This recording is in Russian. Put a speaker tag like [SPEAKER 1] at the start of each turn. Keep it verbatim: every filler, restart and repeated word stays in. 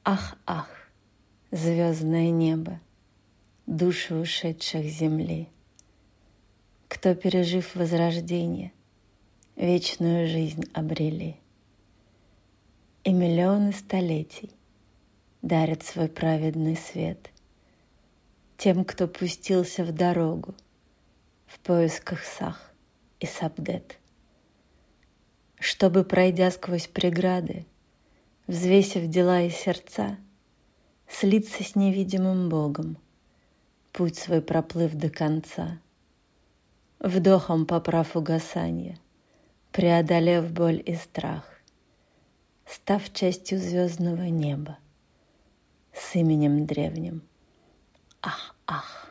[SPEAKER 1] Ах, ах, звездное небо, души ушедших земли, кто, пережив возрождение, вечную жизнь обрели. И миллионы столетий дарят свой праведный свет тем, кто пустился в дорогу в поисках Сах и Сабдет, чтобы, пройдя сквозь преграды, взвесив дела и сердца, слиться с невидимым Богом, путь свой проплыв до конца, вдохом поправ угасанье, преодолев боль и страх, став частью звездного неба с именем древним. Ах, ах!